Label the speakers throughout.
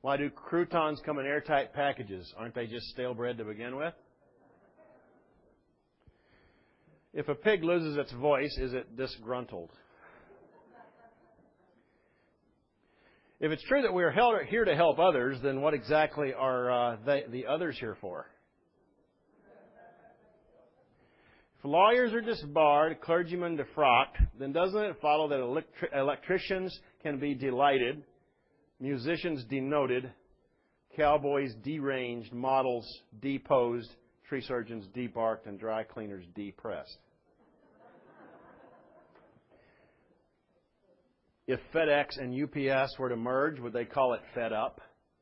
Speaker 1: Why do croutons come in airtight packages? Aren't they just stale bread to begin with? If a pig loses its voice, is it disgruntled? If it's true that we are here to help others, then what exactly are the others here for? If lawyers are disbarred, clergymen defrocked, then doesn't it follow that electricians can be delighted, musicians denoted, cowboys deranged, models deposed, tree surgeons debarked, and dry cleaners depressed? If FedEx and UPS were to merge, would they call it Fed Up?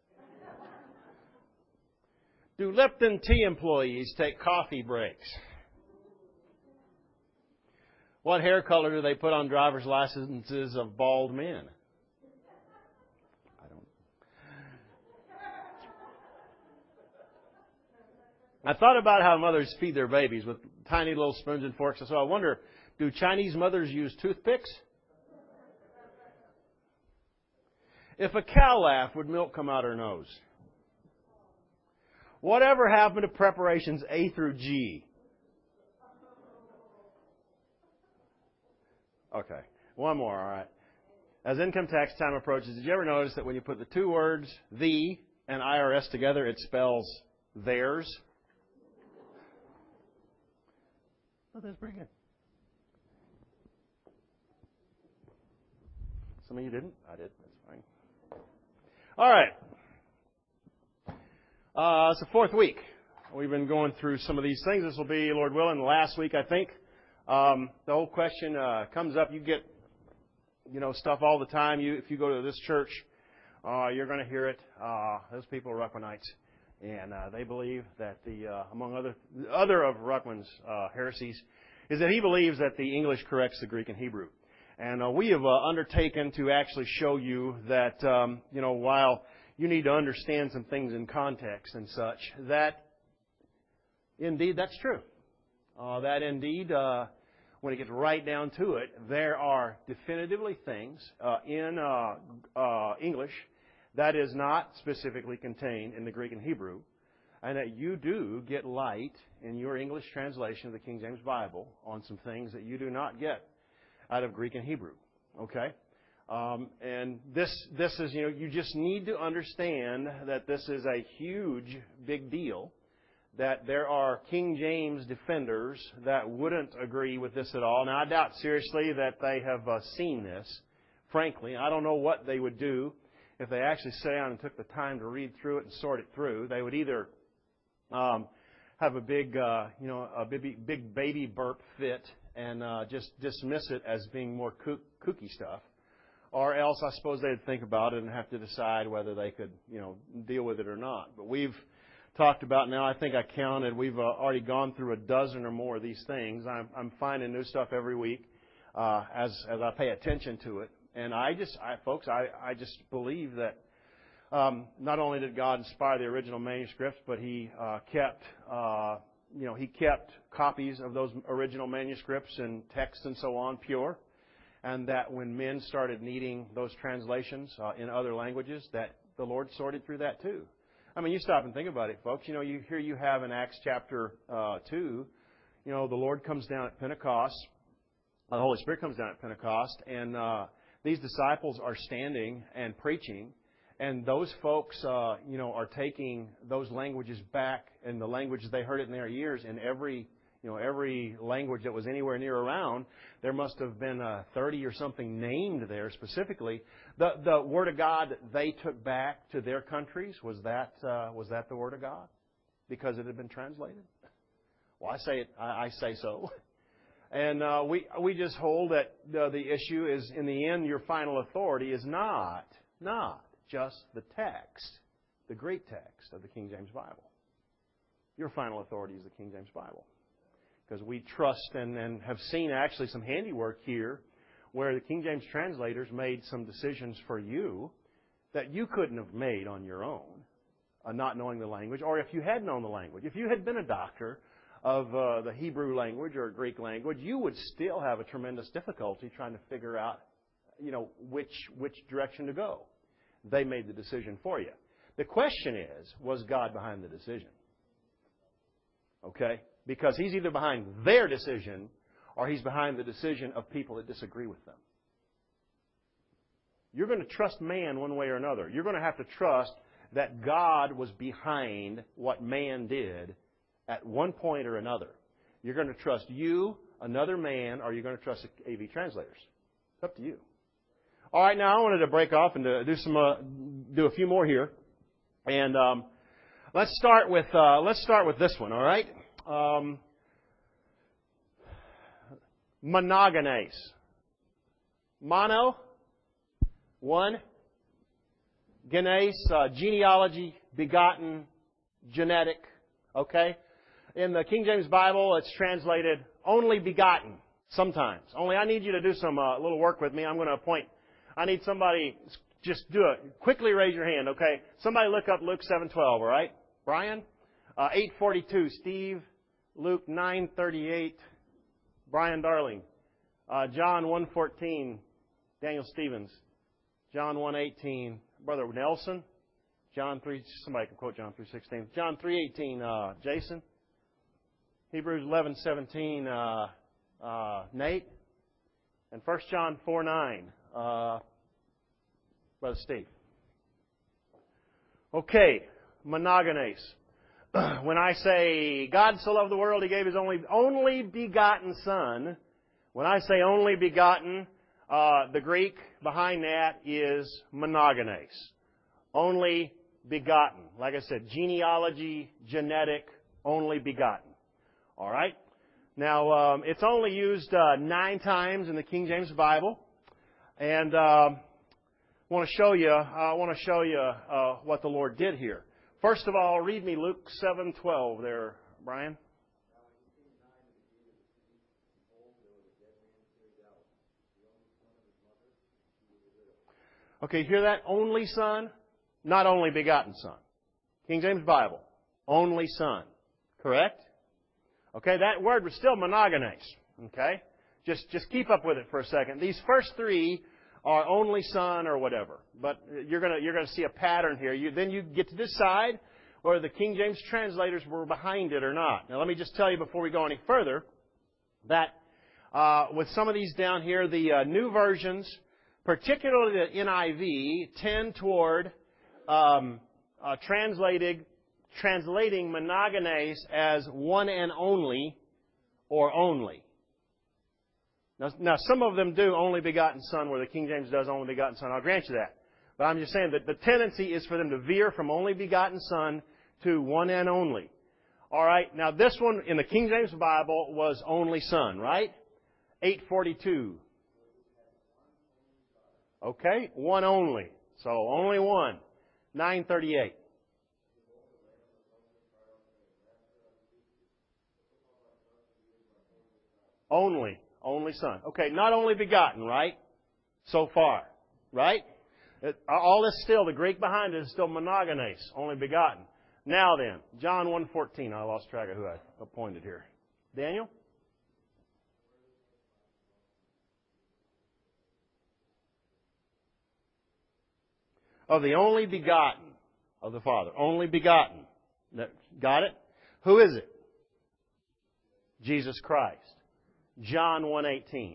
Speaker 1: Do Lipton tea employees take coffee breaks? What hair color do they put on driver's licenses of bald men? I thought about how mothers feed their babies with tiny little spoons and forks. So I wonder, do Chinese mothers use toothpicks? If a cow laughed, would milk come out her nose? Whatever happened to preparations A through G? Okay, one more, all right. As income tax time approaches, did you ever notice that when you put the two words, the and IRS together, it spells theirs? Oh, that's pretty good. Some of you didn't? I did. That's fine. All right. It's the fourth week. We've been going through some of these things. This will be, Lord willing, the last week, I think. The whole question comes up. You get, stuff all the time. If you go to this church, you're going to hear it. Those people are Ruckmanites, and they believe that among other of Ruckman's heresies, is that he believes that the English corrects the Greek and Hebrew. And we have undertaken to actually show you that, while you need to understand some things in context and such, that indeed that's true. That indeed, when it gets right down to it, there are definitively things in English that is not specifically contained in the Greek and Hebrew, and that you do get light in your English translation of the King James Bible on some things that you do not get out of Greek and Hebrew. Okay? And this is, you just need to understand that this is a huge, big deal, that there are King James defenders that wouldn't agree with this at all. Now, I doubt seriously that they have seen this. Frankly, I don't know what they would do if they actually sat down and took the time to read through it and sort it through. They would either have a big, big baby burp fit and just dismiss it as being more kooky stuff. Or else, I suppose they'd think about it and have to decide whether they could, deal with it or not. But we've talked about now, I think I counted, we've already gone through a dozen or more of these things. I'm finding new stuff every week as I pay attention to it. And I just believe that not only did God inspire the original manuscripts, but He kept copies of those original manuscripts and texts and so on pure. And that when men started needing those translations in other languages, that the Lord sorted through that too. I mean, you stop and think about it, folks. You have in Acts chapter 2, the Lord comes down at Pentecost. The Holy Spirit comes down at Pentecost, and these disciples are standing and preaching, and those folks, are taking those languages back, and the language they heard it in their ears, in every language that was anywhere near around. There must have been 30 or something named there specifically. The Word of God that they took back to their countries, was that the Word of God? Because it had been translated? Well, I say so. And we just hold that the issue is, in the end, your final authority is not just the text, the Greek text of the King James Bible. Your final authority is the King James Bible. Because we trust and have seen actually some handiwork here where the King James translators made some decisions for you that you couldn't have made on your own, not knowing the language, or if you had known the language. If you had been a doctor of the Hebrew language or Greek language, you would still have a tremendous difficulty trying to figure out, which direction to go. They made the decision for you. The question is, was God behind the decision? Okay? Because He's either behind their decision or He's behind the decision of people that disagree with them. You're going to trust man one way or another. You're going to have to trust that God was behind what man did at one point or another. You're going to trust you, another man, or you're going to trust AV translators. It's up to you. All right, now I wanted to break off and do a few more here, and let's start with this one. All right, monogenes. Mono, one. Genes, genealogy, begotten, genetic. Okay? In the King James Bible, it's translated only begotten sometimes. Only I need you to do some little work with me. I'm going to appoint. I need somebody, just do it. Quickly raise your hand, okay? Somebody look up Luke 7:12, all right? Brian? 8:42, Steve. Luke 9:38, Brian Darling. John 1:14, Daniel Stevens. John 1:18, Brother Nelson. John 3, somebody can quote John 3:16. John 3:18, Jason. Hebrews 11:17, Nate. And 1 John 4:9, Brother Steve. Okay, monogenes. When I say God so loved the world, He gave His only begotten Son, when I say only begotten, the Greek behind that is monogenes. Only begotten. Like I said, genealogy, genetic, only begotten. All right? Now, it's only used 9 times in the King James Bible. And I want to show you what the Lord did here. First of all, read me Luke 7:12 there, Brian. Okay, hear that? Only Son, not only begotten Son. King James Bible, only Son. Correct? Okay, that word was still monogenes. Okay? Just keep up with it for a second. These first 3 are only Son or whatever. But you're gonna see a pattern here. Then you get to decide whether the King James translators were behind it or not. Now let me just tell you before we go any further that with some of these down here, the new versions, particularly the NIV, tend toward translating monogenes as one and only or only. Now, some of them do only begotten Son, where the King James does only begotten Son. I'll grant you that. But I'm just saying that the tendency is for them to veer from only begotten Son to one and only. All right. Now, this one in the King James Bible was only Son, right? 8:42. Okay, one only. So only one. 9:38. Only Son. Okay, not only begotten, right? So far, right? All this still, the Greek behind it is still monogenes, only begotten. Now then, John 1:14. I lost track of who I appointed here. Daniel? Of the only begotten of the Father. Only begotten. Got it? Who is it? Jesus Christ. John 1:18.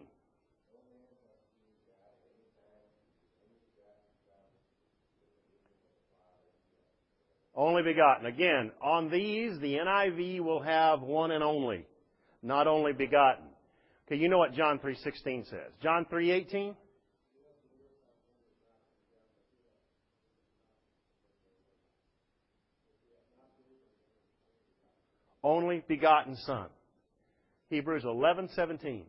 Speaker 1: Only begotten. Again, on these, the NIV will have one and only, not only begotten. Okay, you know what John 3:16 says. John 3:18? Only begotten Son. Hebrews 11:17.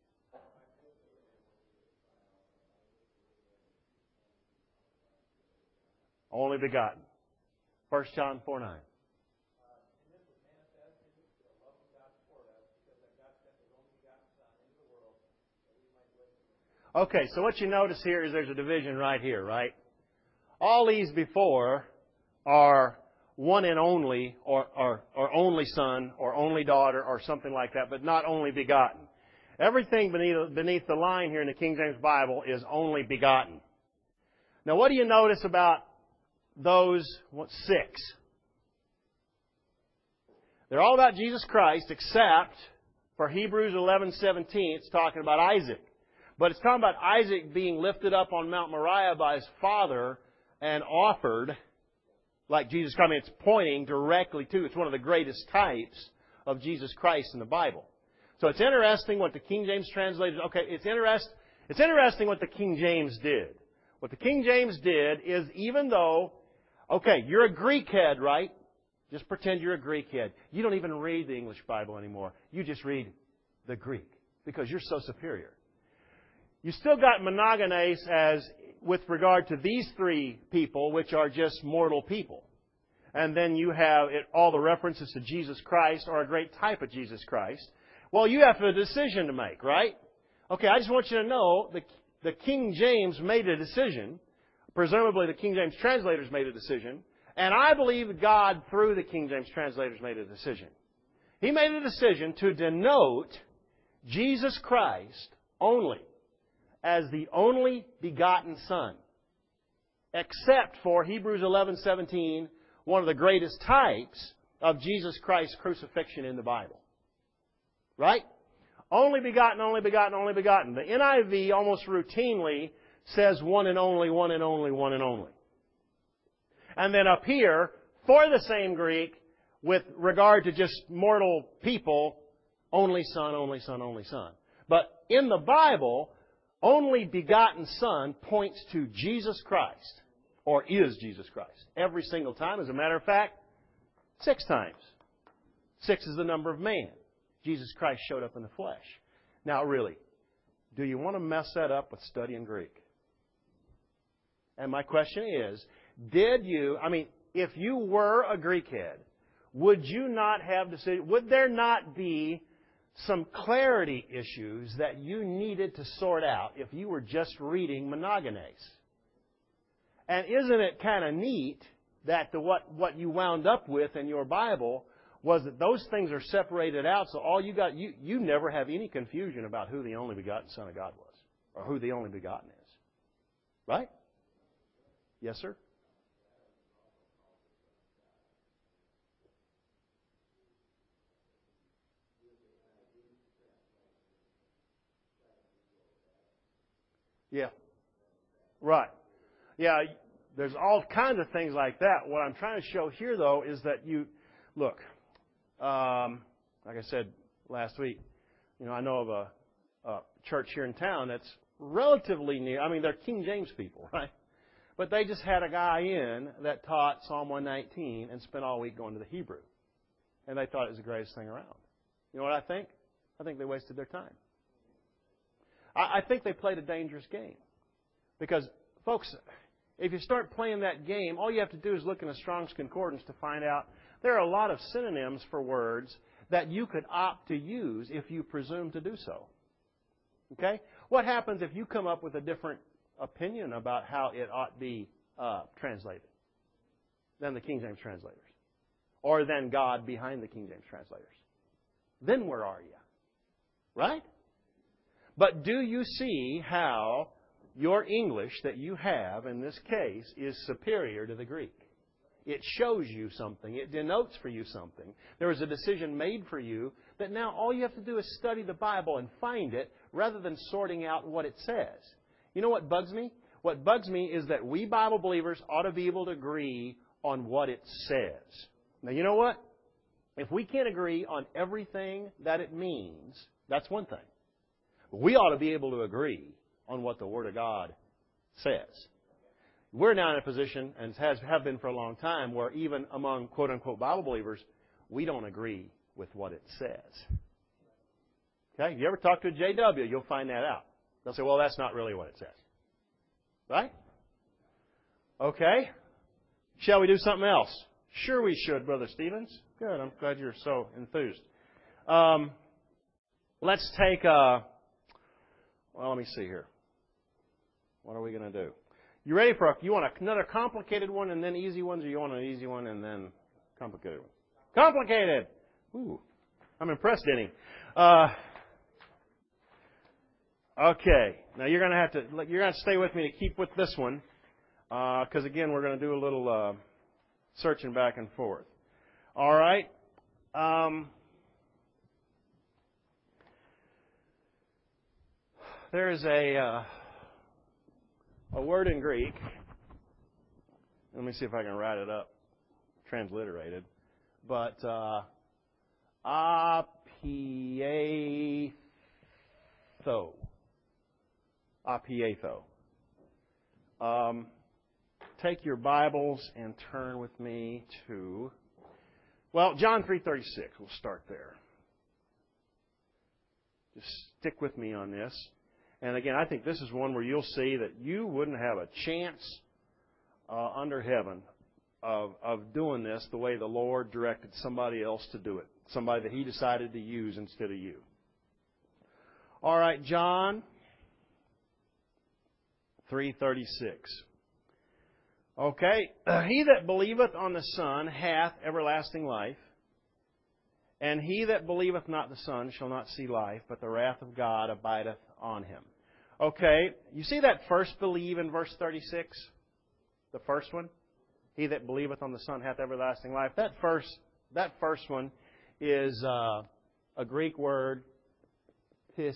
Speaker 1: Only begotten. 1 John 4:9. Okay, so what you notice here is there's a division right here, right? All these before are one and only, or only son, or only daughter, or something like that, but not only begotten. Everything beneath the line here in the King James Bible is only begotten. Now, what do you notice about those 6. They're all about Jesus Christ, except for Hebrews 11:17, it's talking about Isaac. But it's talking about Isaac being lifted up on Mount Moriah by his father and offered like Jesus Christ. I mean, it's pointing directly to, it's one of the greatest types of Jesus Christ in the Bible. So it's interesting what the King James translators, it's interesting what the King James did. What the King James did is, even though, you're a Greek head, right? Just pretend you're a Greek head. You don't even read the English Bible anymore. You just read the Greek because you're so superior. You still got monogenes as with regard to these 3 people, which are just mortal people. And then you have all the references to Jesus Christ are a great type of Jesus Christ. Well, you have a decision to make, right? I just want you to know the King James made a decision. Presumably the King James translators made a decision. And I believe God, through the King James translators, made a decision. He made a decision to denote Jesus Christ only as the only begotten Son, except for Hebrews 11:17, one of the greatest types of Jesus Christ's crucifixion in the Bible. Right? Only begotten, only begotten, only begotten. The NIV almost routinely says one and only, one and only, one and only. And then up here, for the same Greek, with regard to just mortal people, only Son, only Son, only Son. But in the Bible, only begotten Son points to Jesus Christ, or is Jesus Christ, every single time. As a matter of fact, 6 times. 6 is the number of man. Jesus Christ showed up in the flesh. Now, really, do you want to mess that up with studying Greek? And my question is, if you were a Greek head, would there not be some clarity issues that you needed to sort out if you were just reading monogenes? And isn't it kind of neat that what you wound up with in your Bible was that those things are separated out, so all you never have any confusion about who the only begotten Son of God was, or who the only begotten is. Right? Yes, sir? Yeah. Right. Yeah, there's all kinds of things like that. What I'm trying to show here, though, is that look, like I said last week, I know of a church here in town that's relatively near. I mean, they're King James people, right? But they just had a guy in that taught Psalm 119 and spent all week going to the Hebrew. And they thought it was the greatest thing around. You know what I think? I think they wasted their time. I think they played a dangerous game. Because, folks, if you start playing that game, all you have to do is look in a Strong's Concordance to find out there are a lot of synonyms for words that you could opt to use if you presume to do so. Okay? What happens if you come up with a different opinion about how it ought to be translated than the King James translators? Or than God behind the King James translators? Then where are you? Right? But do you see how your English that you have in this case is superior to the Greek? It shows you something. It denotes for you something. There was a decision made for you that now all you have to do is study the Bible and find it rather than sorting out what it says. You know what bugs me? What bugs me is that we Bible believers ought to be able to agree on what it says. Now, you know what? If we can't agree on everything that it means, that's one thing. We ought to be able to agree on what the Word of God says. We're now in a position, and have been for a long time, where even among quote-unquote Bible believers, we don't agree with what it says. Okay? If you ever talk to a JW, you'll find that out. They'll say, well, that's not really what it says. Right? Okay. Shall we do something else? Sure we should, Brother Stevens. Good. I'm glad you're so enthused. Let's take let me see here. What are we going to do? You ready you want another complicated one and then easy ones, or you want an easy one and then complicated one? Complicated! Ooh, I'm impressed, Denny. Okay. Now you're going to stay with me to keep with this one. because, again, we're going to do a little searching back and forth. All right. There is a word in Greek. Let me see if I can write it up, transliterated. But apieitho. Apieitho. Take your Bibles and turn with me to, John 3:36. We'll start there. Just stick with me on this. And again, I think this is one where you'll see that you wouldn't have a chance under heaven of doing this the way the Lord directed somebody else to do it. Somebody that He decided to use instead of you. All right, John 3:36. Okay. He that believeth on the Son hath everlasting life, and he that believeth not the Son shall not see life, but the wrath of God abideth on him. Okay. You see that first believe in verse 36? The first one? He that believeth on the Son hath everlasting life. That first one is a Greek word, pistuo.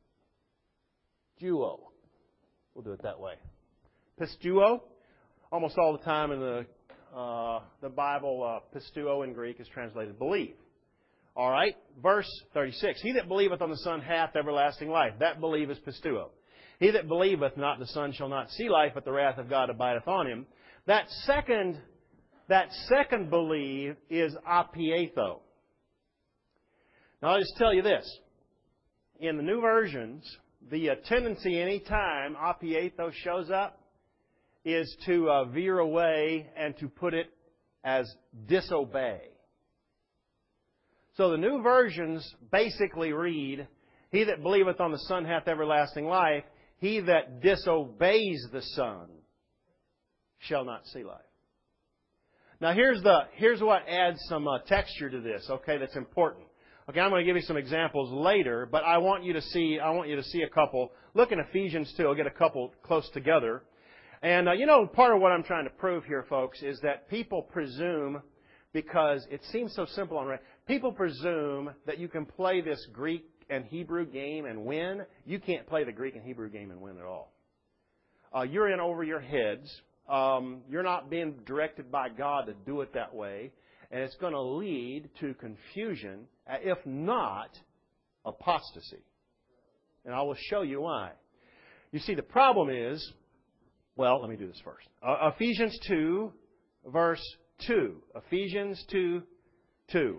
Speaker 1: We'll do it that way. Pistuo. Almost all the time in the Bible, pistuo in Greek is translated believe. All right, verse 36. He that believeth on the Son hath everlasting life. That believe is pistuo. He that believeth not the Son shall not see life, but the wrath of God abideth on him. That second believe is apieitho. Now I'll just tell you this. In the new versions, the tendency any time apieitho shows up is to veer away and to put it as disobey. So the new versions basically read, He that believeth on the Son hath everlasting life. He that disobeys the Son shall not see life. Now here's what adds some texture to this, okay, that's important. Okay, I'm going to give you some examples later, but I want you to see a couple. Look in Ephesians 2. I'll get a couple close together. And, part of what I'm trying to prove here, folks, is that people presume, because it seems so simple on people presume that you can play this Greek and Hebrew game and win. You can't play the Greek and Hebrew game and win at all. You're in over your heads. You're not being directed by God to do it that way. And it's going to lead to confusion, if not apostasy. And I will show you why. You see, the problem is, let me do this first. Ephesians 2, verse 2. Ephesians 2, 2.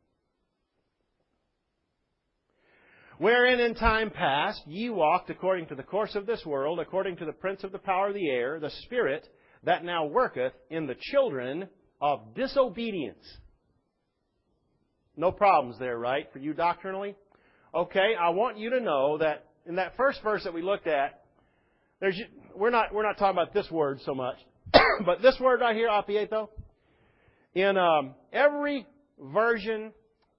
Speaker 1: Wherein in time past ye walked according to the course of this world, according to the prince of the power of the air, the spirit that now worketh in the children of disobedience. No problems there, right, for you doctrinally? Okay, I want you to know that in that first verse that we looked at, we're not talking about this word so much, but this word right here, apieitho, in every version,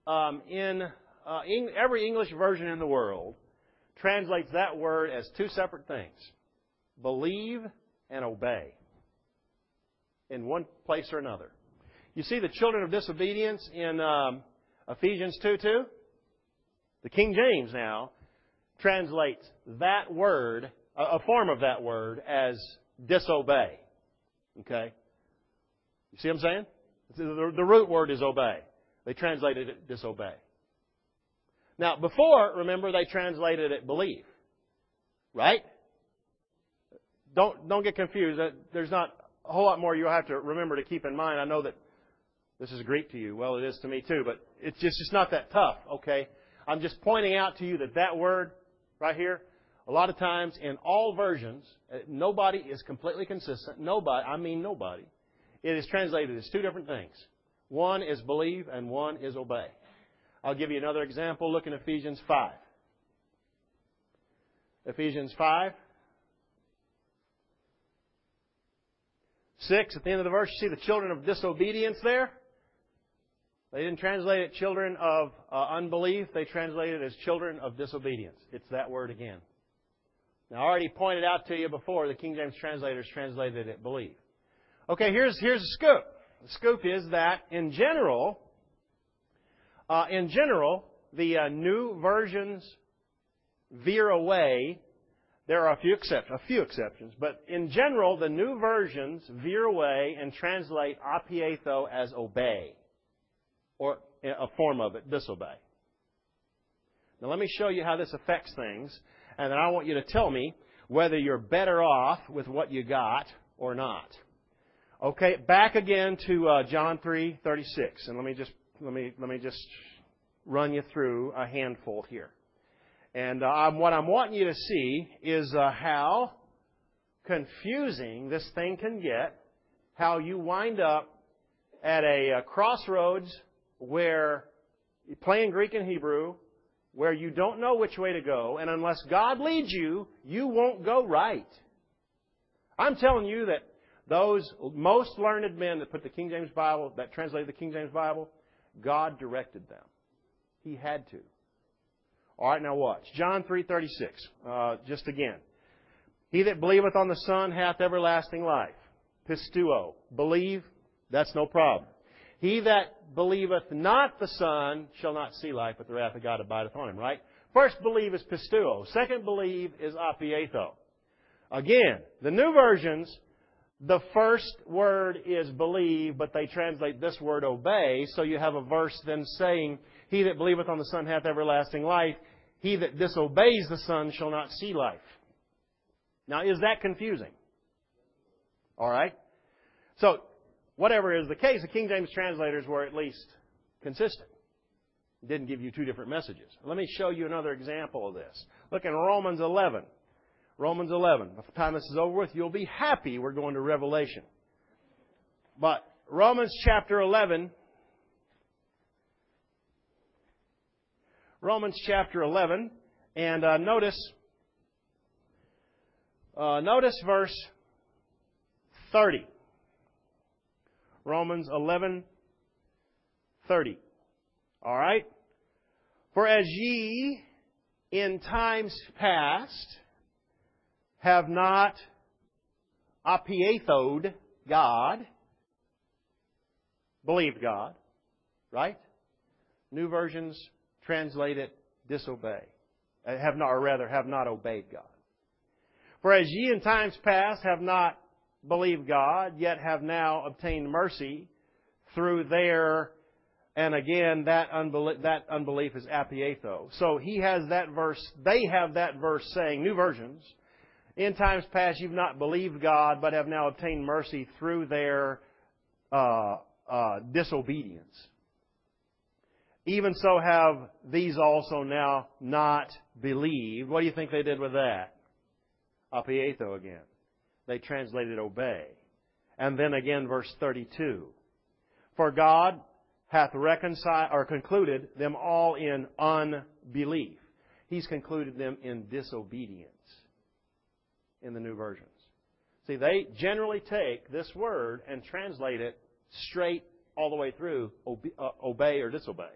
Speaker 1: every English version in the world, translates that word as two separate things: believe and obey, in one place or another. You see the children of disobedience in Ephesians 2:2? The King James now translates that word, a form of that word, as disobey. Okay? You see what I'm saying? The root word is obey. They translated it disobey. Now, before, remember, they translated it believe. Right? Don't get confused. There's not a whole lot more you'll have to remember to keep in mind. I know that this is Greek to you. Well, it is to me too, but it's just not that tough, okay? I'm just pointing out to you that word right here, a lot of times in all versions, nobody is completely consistent. Nobody. It is translated as two different things. One is believe and one is obey. I'll give you another example. Look in Ephesians 5. Ephesians 5. 6, at the end of the verse, you see the children of disobedience there? They didn't translate it children of unbelief. They translated it as children of disobedience. It's that word again. Now, I already pointed out to you before the King James translators translated it believe. Okay, here's the scoop. The scoop is that in general, the new versions veer away. There are a few exceptions, but in general, the new versions veer away and translate apietho as obey, or a form of it, disobey. Now, let me show you how this affects things, and then I want you to tell me whether you're better off with what you got or not. Okay, back again to John 3:36, and let me just run you through a handful here. And what I'm wanting you to see is how confusing this thing can get, how you wind up at a crossroads where you're playing Greek and Hebrew, where you don't know which way to go, and unless God leads you, you won't go right. I'm telling you that those most learned men that put the King James Bible, that translated the King James Bible, God directed them. He had to. All right, now watch. John 3:36. Just again. He that believeth on the Son hath everlasting life. Pistuo. Believe, that's no problem. He that believeth not the Son shall not see life, but the wrath of God abideth on him, right? First believe is pistuo. Second believe is apietho. Again, the new versions, the first word is believe, but they translate this word obey. So you have a verse then saying, He that believeth on the Son hath everlasting life. He that disobeys the Son shall not see life. Now, is that confusing? All right. So, whatever is the case, the King James translators were at least consistent. Didn't give you two different messages. Let me show you another example of this. Look in Romans 11. Romans 11. By the time this is over with, you'll be happy we're going to Revelation. But Romans chapter 11. Romans chapter 11. And notice verse 30. Romans 11:30. All right? For as ye in times past have not apiethoed God, believed God, right? New versions translate it disobey. Have not obeyed God. For as ye in times past have not believed God, yet have now obtained mercy through their, and again, that unbelief is apietho. So he has that verse, they have that verse saying, new versions, in times past you've not believed God, but have now obtained mercy through their disobedience. Even so have these also now not believed. What do you think they did with that? Apietho again. They translated obey. And then again, verse 32. For God hath reconciled or concluded them all in unbelief. He's concluded them in disobedience in the new versions. See, they generally take this word and translate it straight all the way through, obey or disobey.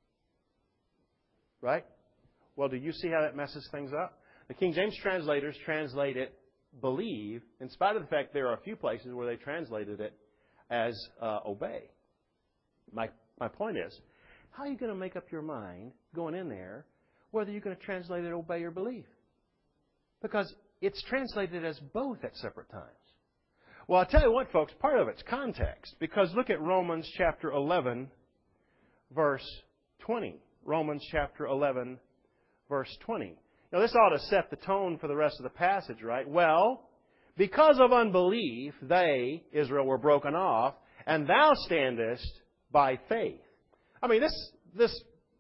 Speaker 1: Right? Well, do you see how that messes things up? The King James translators translate it believe, in spite of the fact there are a few places where they translated it as obey. My point is, how are you going to make up your mind going in there whether you're going to translate it obey or believe? Because it's translated as both at separate times. Well, I'll tell you what, folks, part of it's context. Because look at Romans chapter 11, verse 20. Romans chapter 11, verse 20. Now, this ought to set the tone for the rest of the passage, right? Well, because of unbelief, they, Israel, were broken off, and thou standest by faith. I mean, this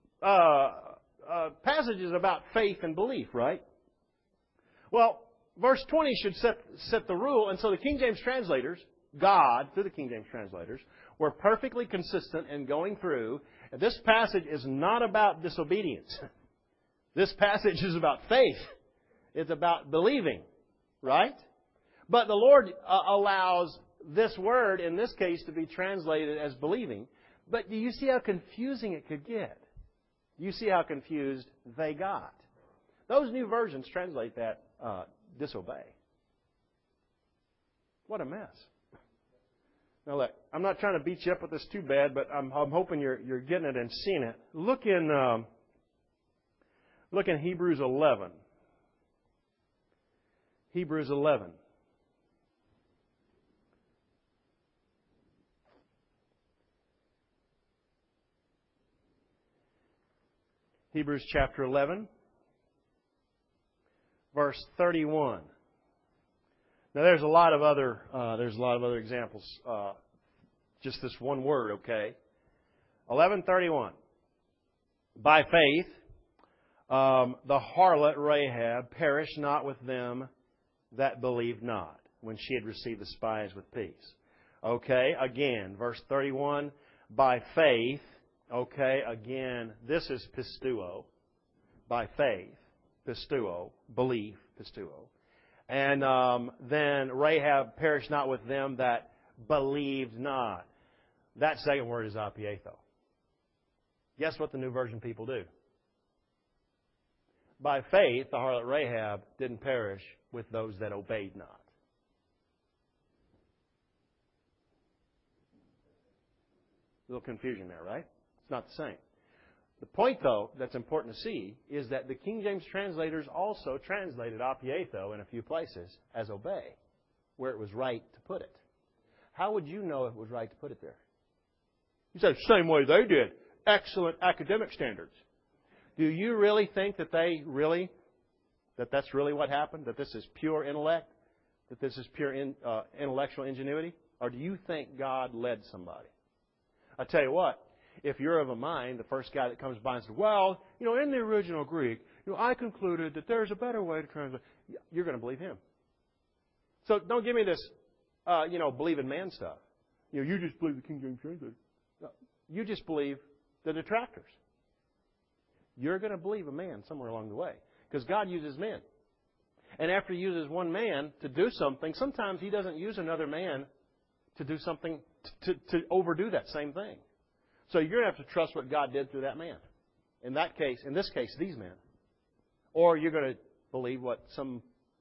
Speaker 1: passage is about faith and belief, right? Well, verse 20 should set the rule, and so the King James translators, God, through the King James translators, were perfectly consistent in going through. This passage is not about disobedience. This passage is about faith. It's about believing, right? But the Lord allows this word, in this case, to be translated as believing. But do you see how confusing it could get? Do you see how confused they got? Those new versions translate that disobey. What a mess. Now look, I'm not trying to beat you up with this too bad, but I'm hoping you're getting it and seeing it. Look in Hebrews 11. Hebrews 11. Hebrews chapter 11, verse 31. Now there's a lot of other examples. Just this one word, okay? 11:31. By faith, the harlot Rahab perished not with them that believed not, when she had received the spies with peace. Okay, again, verse 31. By faith. Okay, again, this is pistuo. By faith, pistuo, belief, pistuo. And then Rahab perished not with them that believed not. That second word is apietho. Guess what the New Version people do? By faith, the harlot Rahab didn't perish with those that obeyed not. A little confusion there, right? It's not the same. The point, though, that's important to see is that the King James translators also translated apietho in a few places as obey, where it was right to put it. How would you know it was right to put it there? You say, the same way they did. Excellent academic standards. Do you really think that that's really what happened? That this is pure intellect? That this is pure intellectual ingenuity? Or do you think God led somebody? I tell you what, if you're of a mind, the first guy that comes by and says, well, in the original Greek, I concluded that there's a better way to translate. You're going to believe him. So don't give me this, believe in man stuff. You just believe the King James translator. No, you just believe the detractors. You're going to believe a man somewhere along the way. Because God uses men. And after He uses one man to do something, sometimes He doesn't use another man to do something, to overdo that same thing. So you're going to have to trust what God did through that man. In this case, these men. Or you're going to believe what some,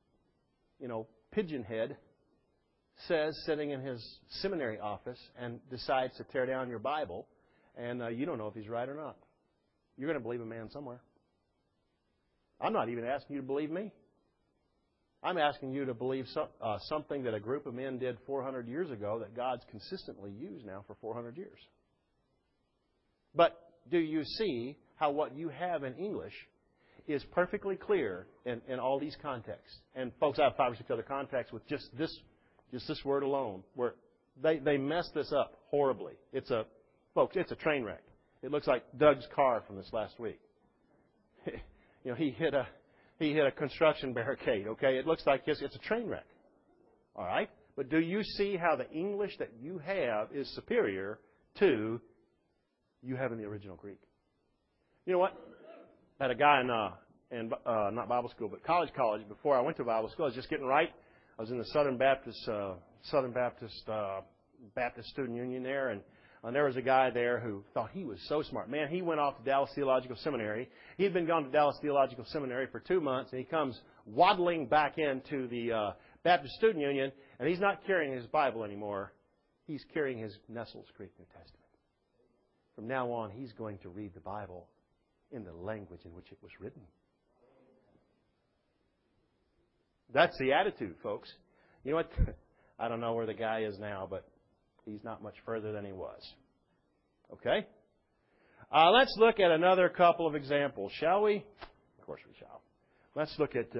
Speaker 1: pigeon head says sitting in his seminary office and decides to tear down your Bible, and you don't know if he's right or not. You're going to believe a man somewhere. I'm not even asking you to believe me. I'm asking you to believe something that a group of men did 400 years ago that God's consistently used now for 400 years. But do you see how what you have in English is perfectly clear in all these contexts? And folks, I have 5 or 6 other contexts with just this word alone, where they mess this up horribly. It's a train wreck. It looks like Doug's car from this last week. He hit a construction barricade. Okay, it looks like it's a train wreck. All right, but do you see how the English that you have is superior to you have in the original Greek? You know what? I had a guy in not Bible school, but college. Before I went to Bible school, I was just getting right. I was in the Southern Baptist Student Union there, and there was a guy there who thought he was so smart. Man, he went off to Dallas Theological Seminary. He'd been gone to Dallas Theological Seminary for 2 months, and he comes waddling back into the Baptist Student Union, and he's not carrying his Bible anymore. He's carrying his Nestles Creek New Testament. From now on, he's going to read the Bible in the language in which it was written. That's the attitude, folks. You know what? I don't know where the guy is now, but he's not much further than he was. Okay? Let's look at another couple of examples, shall we? Of course we shall. Let's look at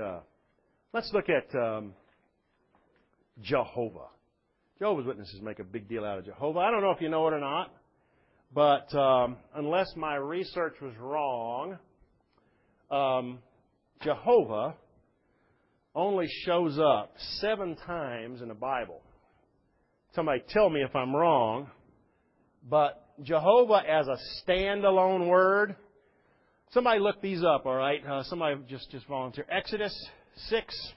Speaker 1: Jehovah. Jehovah's Witnesses make a big deal out of Jehovah. I don't know if you know it or not, but unless my research was wrong, Jehovah only shows up 7 times in the Bible. Somebody tell me if I'm wrong, but Jehovah as a standalone word. Somebody look these up, all right? Somebody just volunteer. Exodus 6,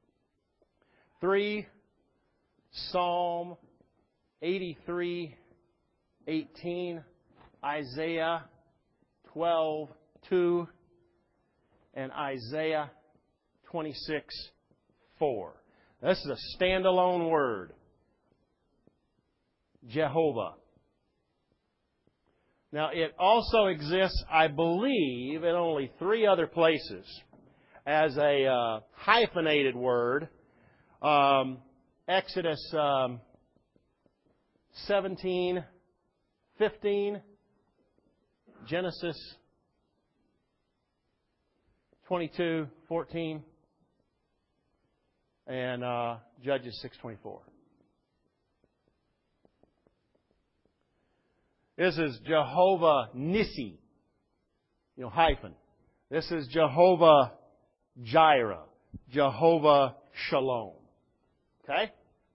Speaker 1: 3, Psalm 83, 18, Isaiah 12, 2, and Isaiah 26, 4. This is a standalone word. Jehovah. Now, it also exists, I believe, in only 3 other places as a hyphenated word. Exodus 17, 15, Genesis 22, 14, and Judges 6:24. This is Jehovah Nissi, hyphen. This is Jehovah Jireh, Jehovah Shalom. Okay?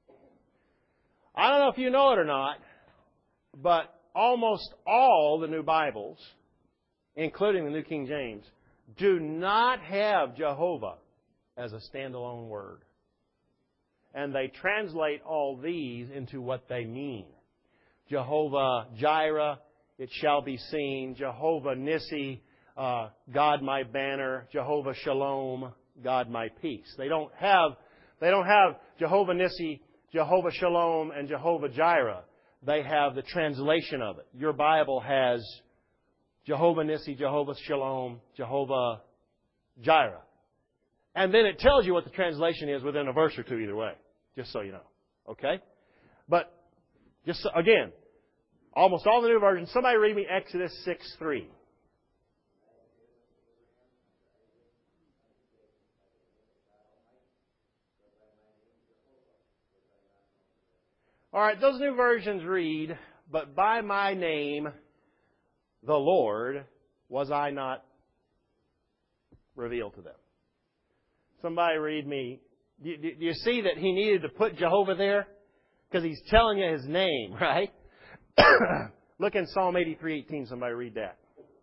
Speaker 1: I don't know if you know it or not, but almost all the new Bibles, including the New King James, do not have Jehovah as a standalone word. And they translate all these into what they mean. Jehovah Jireh, it shall be seen. Jehovah Nissi, God my banner. Jehovah Shalom, God my peace. They don't have Jehovah Nissi, Jehovah Shalom, and Jehovah Jireh. They have the translation of it. Your Bible has Jehovah Nissi, Jehovah Shalom, Jehovah Jireh. And then it tells you what the translation is within a verse or two either way, just so you know. Okay? But, just again, almost all the new versions. Somebody read me Exodus 6:3. All right, those new versions read, "But by my name, the Lord, was I not revealed to them." Somebody read me. Do you see that he needed to put Jehovah there? Because he's telling you His name, right? Look in Psalm 83:18. Somebody read that.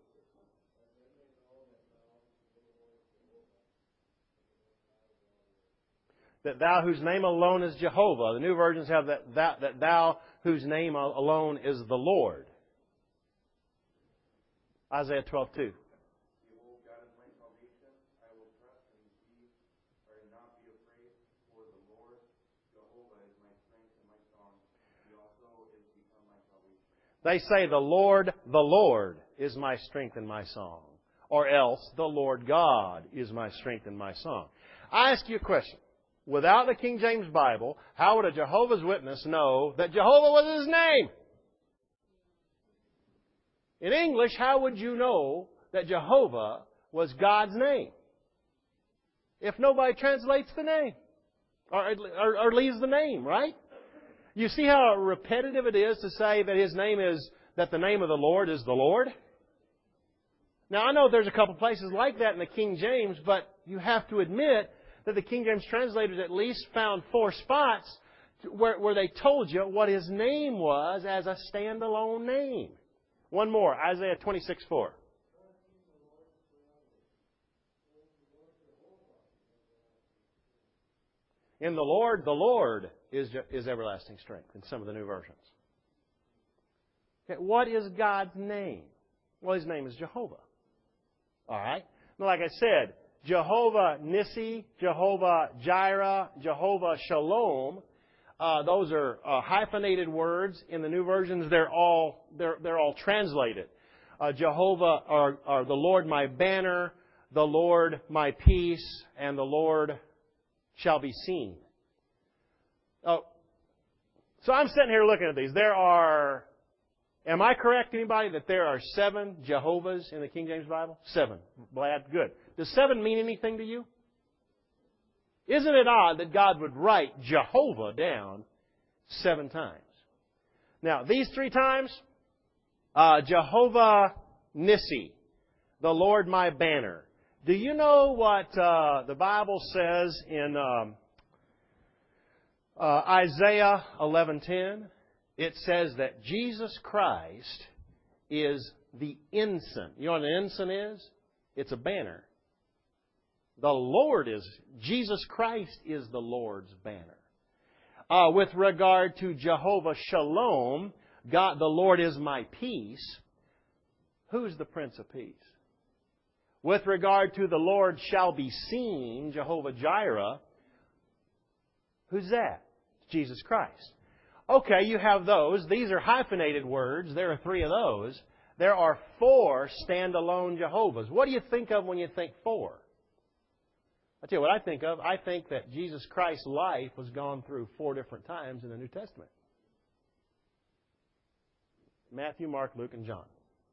Speaker 1: That thou whose name alone is Jehovah. The new versions have that thou whose name alone is the Lord. Isaiah 12:2. They say the Lord is my strength and my song. Or else, the Lord God is my strength and my song. I ask you a question. Without the King James Bible, how would a Jehovah's Witness know that Jehovah was his name? In English, how would you know that Jehovah was God's name? If nobody translates the name. Or leaves the name, right? You see how repetitive it is to say that the name of the Lord is the Lord? Now, I know there's a couple places like that in the King James, but you have to admit that the King James translators at least found 4 spots where they told you what His name was as a standalone name. One more, Isaiah 26:4. In the Lord is everlasting strength in some of the new versions. Okay, what is God's name? Well, His name is Jehovah. All right? Now, like I said, Jehovah Nissi, Jehovah Jireh, Jehovah Shalom. Those are hyphenated words. In the new versions, they're all translated. Jehovah, or the Lord my banner, the Lord my peace, and the Lord shall be seen. Oh, so I'm sitting here looking at these. Am I correct, anybody, that there are 7 Jehovahs in the King James Bible? 7. Glad, good. Does 7 mean anything to you? Isn't it odd that God would write Jehovah down 7 times? Now, these 3 times, Jehovah Nissi, the Lord my banner. Do you know what the Bible says in Isaiah 11:10? It says that Jesus Christ is the ensign. You know what an ensign is? It's a banner. Jesus Christ is the Lord's banner. With regard to Jehovah Shalom, God, the Lord is my peace. Who's the Prince of Peace? With regard to the Lord shall be seen, Jehovah Jireh, Who's that? Jesus Christ. Okay, you have those. These are hyphenated words. There are 3 of those. There are 4 standalone Jehovahs. What do you think of when you think 4? I'll tell you what I think of. I think that Jesus Christ's life was gone through 4 different times in the New Testament. Matthew, Mark, Luke, and John.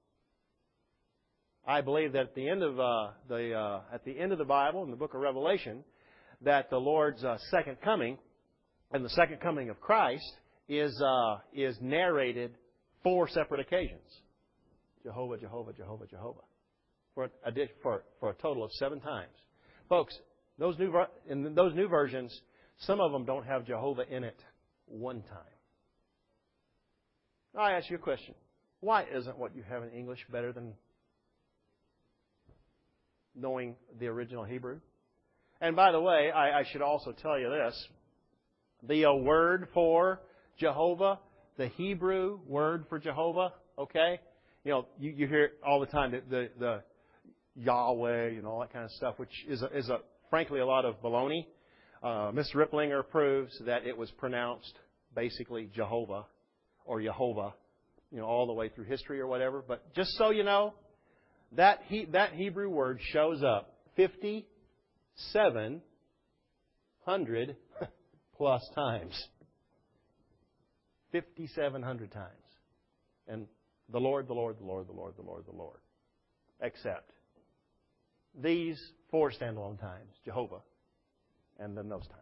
Speaker 1: I believe that at the end of the Bible, in the book of Revelation, that the Lord's second coming and the second coming of Christ is narrated 4 separate occasions. Jehovah, Jehovah, Jehovah, Jehovah, for a total of 7 times. Folks, in those new versions, some of them don't have Jehovah in it one time. I ask you a question. Why isn't what you have in English better than knowing the original Hebrew? And by the way, I should also tell you this. The word for Jehovah, the Hebrew word for Jehovah, okay? You know, you hear it all the time, the Yahweh and all that kind of stuff, which is frankly a lot of baloney. Mr. Ripplinger proves that it was pronounced basically Jehovah or Yehovah, you know, all the way through history or whatever. But just so you know, that Hebrew word shows up 5,700 plus times. 5,700 times. And the Lord, the Lord, the Lord, the Lord, the Lord, the Lord. Except these 4 standalone times, Jehovah, and then those times.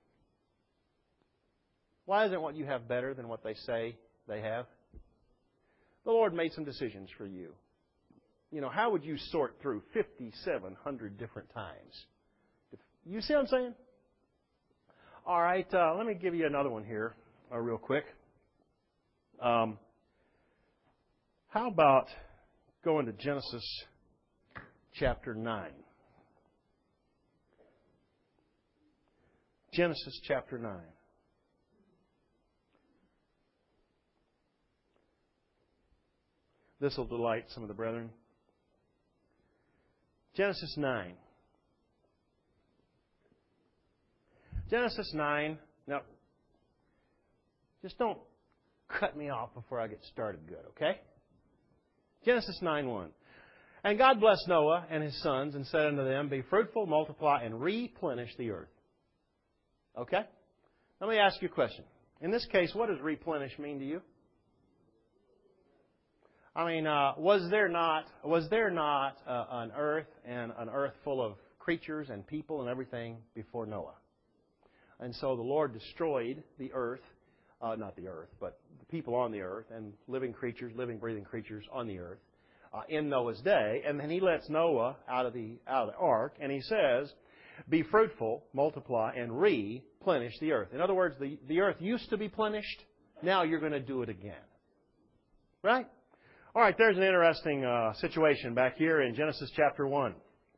Speaker 1: Why isn't what you have better than what they say they have? The Lord made some decisions for you. You know, how would you sort through 5,700 different times? You see what I'm saying? All right, let me give you another one here real quick. How about going to Genesis chapter 9? Genesis chapter 9. This will delight some of the brethren. Genesis 9. Genesis 9. Now, just don't cut me off before I get started good, okay? Genesis 9:1. And God blessed Noah and his sons and said unto them, Be fruitful, multiply, and replenish the earth. Okay? Let me ask you a question. In this case, what does replenish mean to you? I mean, was there not an earth and an earth full of creatures and people and everything before Noah? And so the Lord destroyed the earth, not the earth, but the people on the earth and living creatures, living, breathing creatures on the earth in Noah's day. And then He lets Noah out of the ark, and He says, Be fruitful, multiply, and replenish the earth. In other words, the earth used to be plenished. Now you're going to do it again. Right? All right, there's an interesting situation back here in Genesis chapter 1.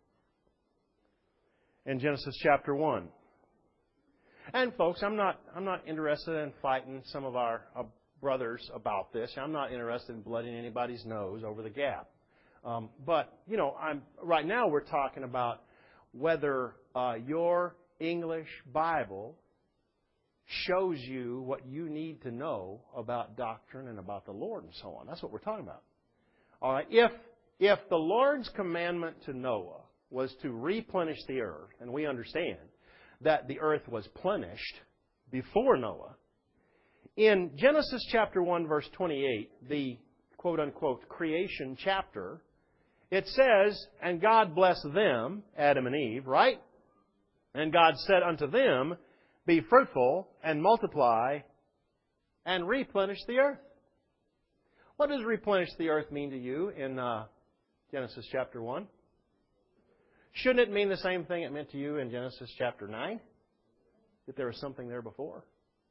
Speaker 1: In Genesis chapter 1. And folks, I'm not interested in fighting some of our brothers about this. I'm not interested in blooding anybody's nose over the gap. But, you know, right now we're talking about whether your English Bible shows you what you need to know about doctrine and about the Lord and so on. That's what we're talking about. All right. If the Lord's commandment to Noah was to replenish the earth, and we understand that the earth was plenished before Noah, in Genesis chapter 1, verse 28, the quote-unquote creation chapter, it says, And God blessed them, Adam and Eve, right? And God said unto them, Be fruitful and multiply and replenish the earth. What does replenish the earth mean to you in Genesis chapter 1? Shouldn't it mean the same thing it meant to you in Genesis chapter 9? That there was something there before?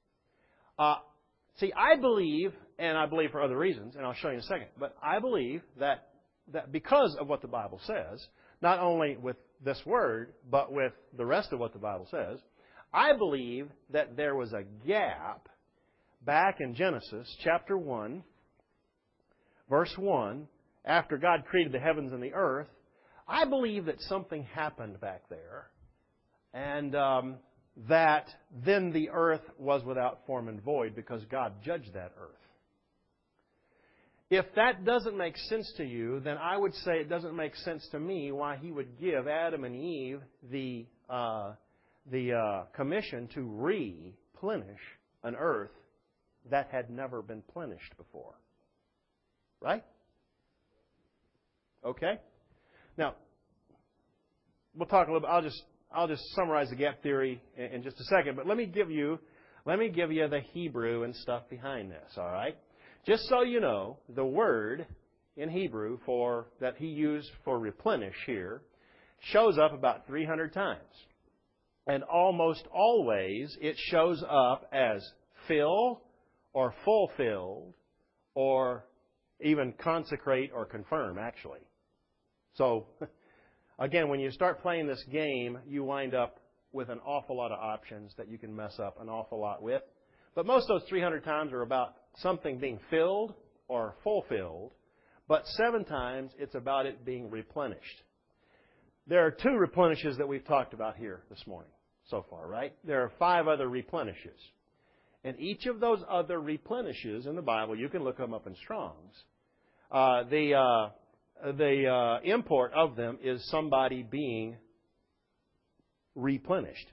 Speaker 1: See, I believe, and I believe for other reasons, and I'll show you in a second, but I believe that because of what the Bible says, not only with this word, but with the rest of what the Bible says, I believe that there was a gap back in Genesis chapter 1, verse 1, after God created the heavens and the earth. I believe that something happened back there. And that then the earth was without form and void because God judged that earth. If that doesn't make sense to you, then I would say it doesn't make sense to me why He would give Adam and Eve the commission to replenish an earth that had never been plenished before. Right? Okay? Now, we'll talk a little bit. I'll just summarize the gap theory in just a second, but let me give you the Hebrew and stuff behind this, all right? Just so you know, the word in Hebrew that he used for replenish here shows up about 300 times. And almost always it shows up as fill or fulfilled or even consecrate or confirm, actually. So, again, when you start playing this game, you wind up with an awful lot of options that you can mess up an awful lot with. But most of those 300 times are about something being filled or fulfilled, but 7 times it's about it being replenished. There are 2 replenishes that we've talked about here this morning so far, right? There are 5 other replenishes. And each of those other replenishes in the Bible, you can look them up in Strong's. The import of them is somebody being replenished.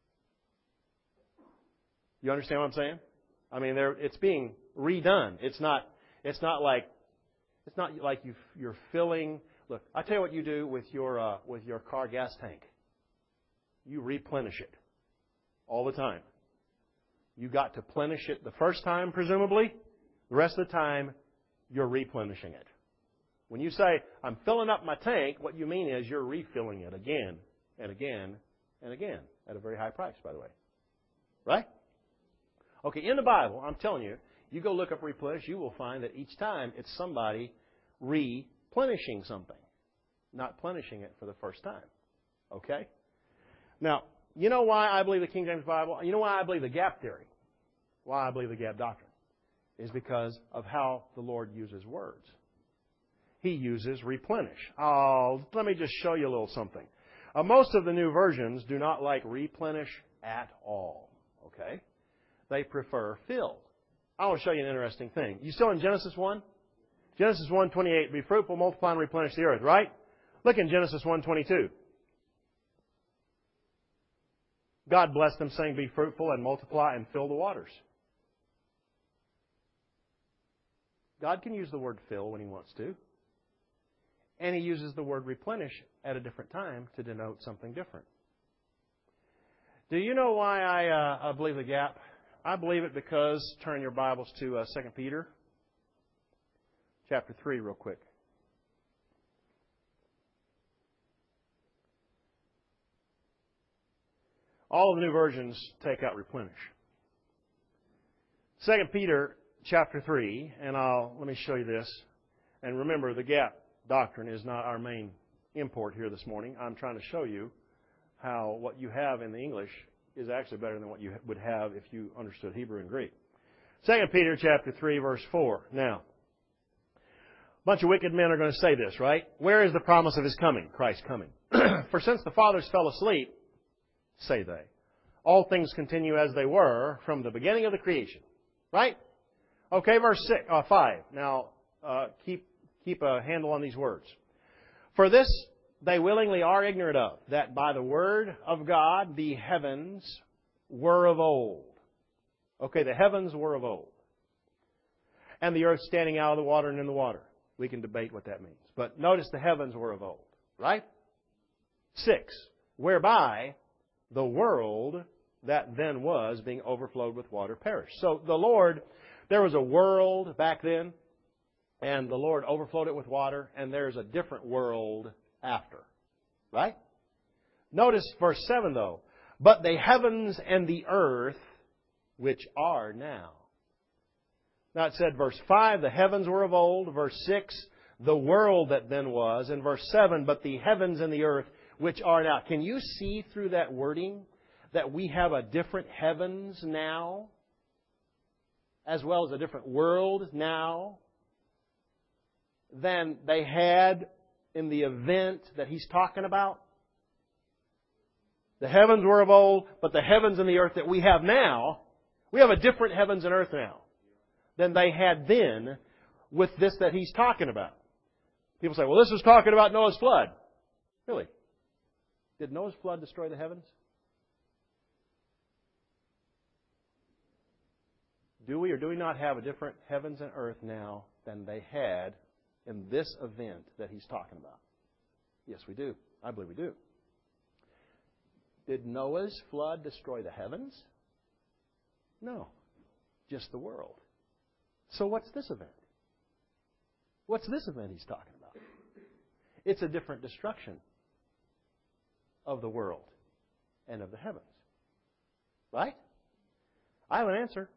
Speaker 1: You understand what I'm saying? I mean, it's being redone. It's not like you're filling. Look, I tell you what you do with your car gas tank. You replenish it all the time. You got to plenish it the first time, presumably. The rest of the time, you're replenishing it. When you say, I'm filling up my tank, what you mean is you're refilling it again and again and again at a very high price, by the way. Right? Okay, in the Bible, I'm telling you, you go look up replenish, you will find that each time it's somebody replenishing something, not plenishing it for the first time. Okay? Now, you know why I believe the King James Bible? You know why I believe the gap theory? Why I believe the gap doctrine? Is because of how the Lord uses words. He uses replenish. Let me just show you a little something. Most of the new versions do not like replenish at all. Okay? They prefer fill. I want to show you an interesting thing. You still in Genesis 1? Genesis 1:28, be fruitful, multiply, and replenish the earth, right? Look in Genesis 1:22. God blessed them, saying, be fruitful and multiply and fill the waters. God can use the word fill when He wants to. And He uses the word replenish at a different time to denote something different. Do you know why I believe the gap? I believe it because, turn your Bibles to 2 Peter chapter 3 real quick. All of the new versions take out replenish. 2 Peter chapter 3, and let me show you this. And remember, the gap doctrine is not our main import here this morning. I'm trying to show you how what you have in the English is actually better than what you would have if you understood Hebrew and Greek. 2 Peter chapter 3, verse 4. Now, a bunch of wicked men are going to say this, right? Where is the promise of His coming, Christ's coming? For since the fathers fell asleep, say they, all things continue as they were from the beginning of the creation. Right? Okay, verse 5. Now, keep a handle on these words. For this they willingly are ignorant of, that by the word of God the heavens were of old. Okay, the heavens were of old. And the earth standing out of the water and in the water. We can debate what that means. But notice the heavens were of old. Right? 6. Whereby the world that then was, being overflowed with water, perished. So the Lord, there was a world back then, and the Lord overflowed it with water, and there's a different world after. Right? Notice verse 7, though. But the heavens and the earth, which are now. Now it said, verse 5, the heavens were of old. Verse 6, the world that then was. And verse 7, but the heavens and the earth, which are now. Can you see through that wording that we have a different heavens now, as well as a different world now, than they had in the event that he's talking about? The heavens were of old, but the heavens and the earth that we have now, we have a different heavens and earth now than they had then with this that he's talking about. People say, well, this is talking about Noah's flood. Really? Did Noah's flood destroy the heavens? Do we or do we not have a different heavens and earth now than they had in this event that he's talking about? Yes, we do. I believe we do. Did Noah's flood destroy the heavens? No. Just the world. So what's this event? What's this event he's talking about? It's a different destruction of the world and of the heavens. Right? I have an answer.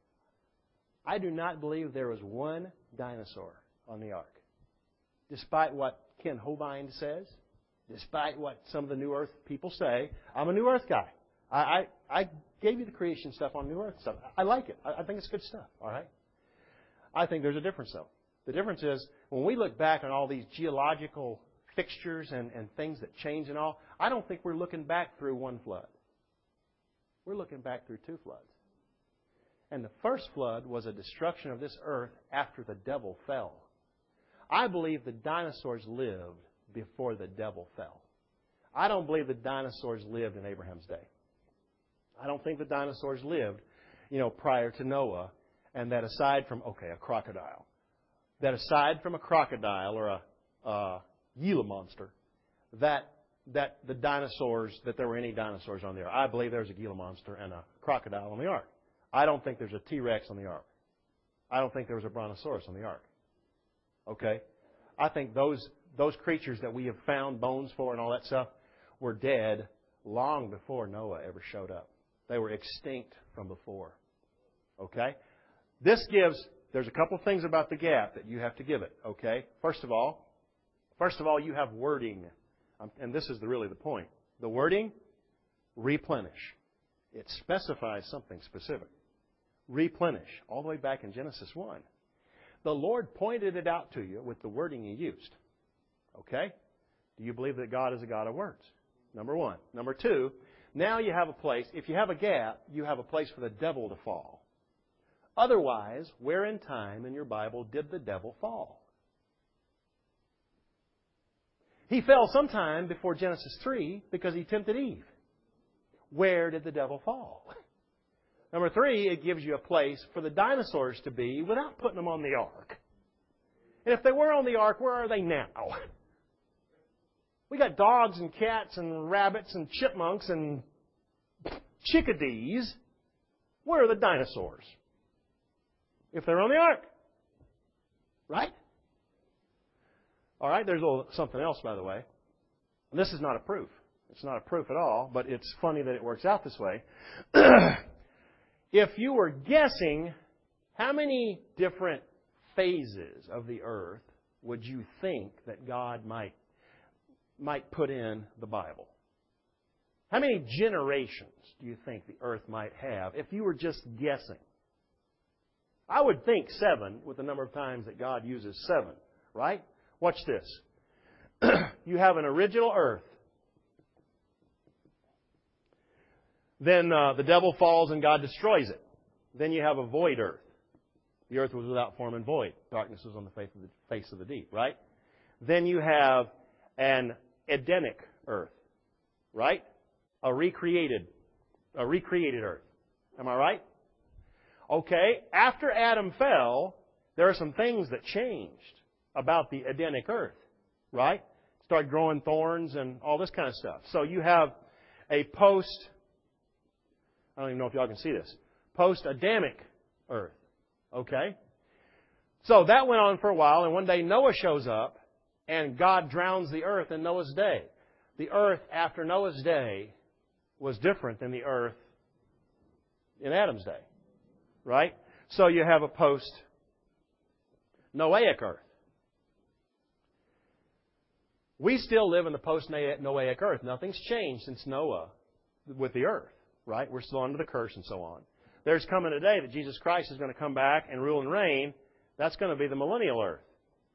Speaker 1: I do not believe there was one dinosaur on the ark. Despite what Ken Hovind says, despite what some of the New Earth people say, I'm a New Earth guy. I gave you the creation stuff on New Earth stuff. I like it. I think it's good stuff. All right? I think there's a difference, though. The difference is, when we look back on all these geological fixtures and things that change and all, I don't think we're looking back through one flood. We're looking back through two floods. And the first flood was a destruction of this earth after the devil fell. I believe the dinosaurs lived before the devil fell. I don't believe the dinosaurs lived in Abraham's day. I don't think the dinosaurs lived, prior to Noah, and that aside from, a crocodile. That aside from a crocodile or a Gila monster, that the dinosaurs, that there were any dinosaurs on the ark. I believe there was a Gila monster and a crocodile on the ark. I don't think there's a T-Rex on the ark. I don't think there was a brontosaurus on the ark. Okay? I think those creatures that we have found bones for and all that stuff were dead long before Noah ever showed up. They were extinct from before. Okay? There's a couple things about the gap that you have to give it. Okay? First of all, you have wording. And this is really the point. The wording, replenish. It specifies something specific. Replenish. All the way back in Genesis 1. The Lord pointed it out to you with the wording He used. Okay? Do you believe that God is a God of words? Number one. Number two, now you have a place. If you have a gap, you have a place for the devil to fall. Otherwise, where in time in your Bible did the devil fall? He fell sometime before Genesis 3 because he tempted Eve. Where did the devil fall? Number three, it gives you a place for the dinosaurs to be without putting them on the ark. And if they were on the ark, where are they now? We got dogs and cats and rabbits and chipmunks and chickadees. Where are the dinosaurs? If they're on the ark. Right? All right, there's something else, by the way. And this is not a proof. It's not a proof at all, but it's funny that it works out this way. If you were guessing, how many different phases of the earth would you think that God might put in the Bible? How many generations do you think the earth might have if you were just guessing? I would think 7 with the number of times that God uses 7, right? Watch this. You have an original earth. Then the devil falls and God destroys it. Then you have a void earth. The earth was without form and void. Darkness was on the face of the deep, right? Then you have an Edenic earth, right? A recreated earth. Am I right? Okay, after Adam fell, there are some things that changed about the Edenic earth, right? Started growing thorns and all this kind of stuff. So you have a I don't even know if y'all can see this, post-Adamic earth, okay? So that went on for a while, and one day Noah shows up, and God drowns the earth in Noah's day. The earth after Noah's day was different than the earth in Adam's day. Right? So you have a post-Noahic earth. We still live in the post-Noahic earth. Nothing's changed since Noah with the earth. Right? We're still under the curse and so on. There's coming a day that Jesus Christ is going to come back and rule and reign. That's going to be the millennial earth.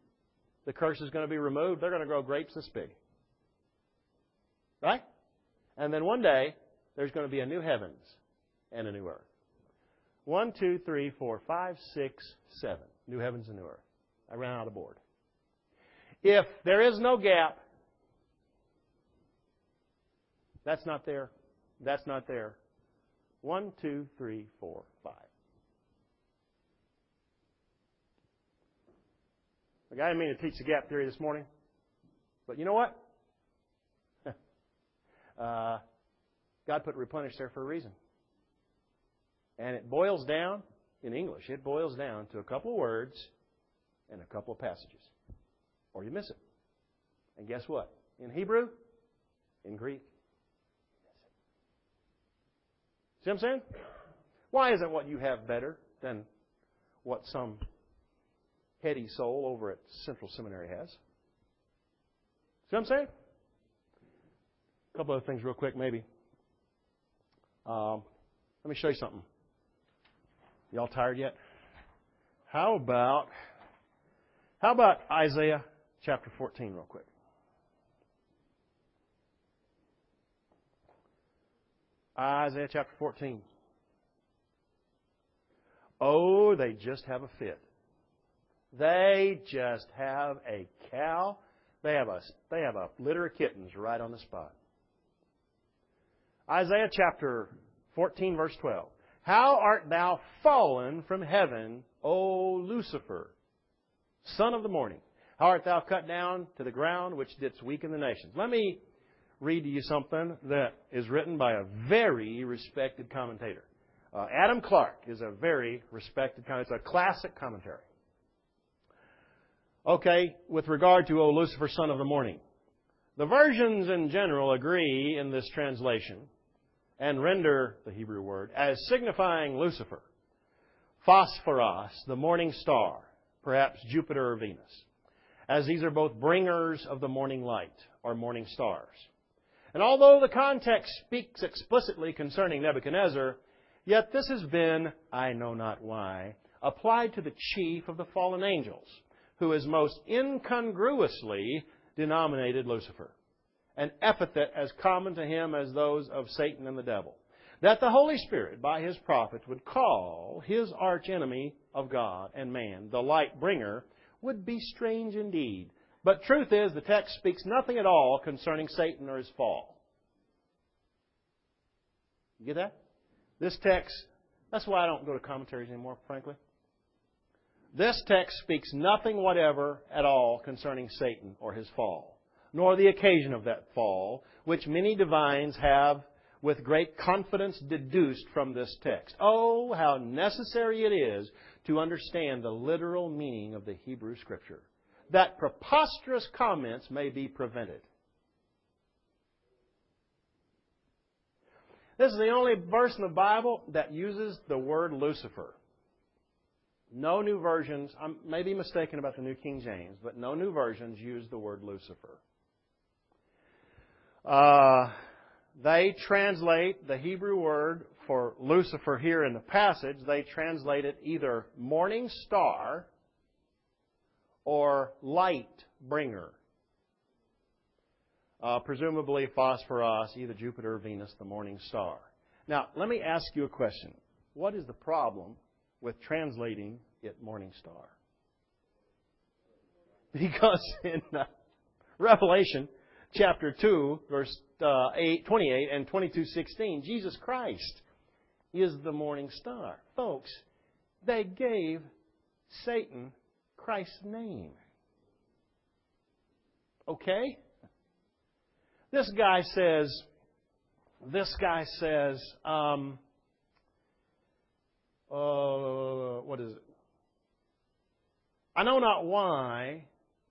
Speaker 1: The curse is going to be removed. They're going to grow grapes this big. Right? And then one day, there's going to be a new heavens and a new earth. 1, 2, 3, 4, 5, 6, 7. New heavens and new earth. I ran out of board. If there is no gap, that's not there. That's not there. 1, 2, 3, 4, 5. Look, I didn't mean to teach the gap theory this morning. But you know what? God put replenish there for a reason. And it boils down, in English, it boils down to a couple of words and a couple of passages. Or you miss it. And guess what? In Hebrew, in Greek, see what I'm saying? Why isn't what you have better than what some heady soul over at Central Seminary has? See what I'm saying? A couple other things real quick, maybe. Let me show you something. Y'all tired yet? How about Isaiah chapter 14 real quick? Isaiah chapter 14. Oh, they just have a fit. They just have a cow. They have a litter of kittens right on the spot. Isaiah chapter 14, verse 12. How art thou fallen from heaven, O Lucifer, son of the morning? How art thou cut down to the ground, which didst weaken the nations? Let me read to you something that is written by a very respected commentator. Adam Clark is a very respected commentator. It's a classic commentary. Okay, with regard to O Lucifer, son of the morning. The versions in general agree in this translation and render the Hebrew word as signifying Lucifer, Phosphoros, the morning star, perhaps Jupiter or Venus, as these are both bringers of the morning light or morning stars. And although the context speaks explicitly concerning Nebuchadnezzar, yet this has been, I know not why, applied to the chief of the fallen angels, who is most incongruously denominated Lucifer, an epithet as common to him as those of Satan and the devil. That the Holy Spirit, by His prophets, would call His archenemy of God and man, the light bringer, would be strange indeed. But truth is, the text speaks nothing at all concerning Satan or his fall. You get that? This text, that's why I don't go to commentaries anymore, frankly. This text speaks nothing whatever at all concerning Satan or his fall, nor the occasion of that fall, which many divines have with great confidence deduced from this text. Oh, how necessary it is to understand the literal meaning of the Hebrew Scripture, that preposterous comments may be prevented. This is the only verse in the Bible that uses the word Lucifer. No new versions, I may be mistaken about the New King James, but no new versions use the word Lucifer. They translate the Hebrew word for Lucifer here in the passage, they translate it either morning star or light bringer. Presumably Phosphoros, either Jupiter or Venus, the morning star. Now, let me ask you a question. What is the problem with translating it morning star? Because in Revelation chapter 2, verse 28 and 22:16, Jesus Christ is the morning star. Folks, they gave Satan Christ's name. Okay? This guy says, what is it? I know not why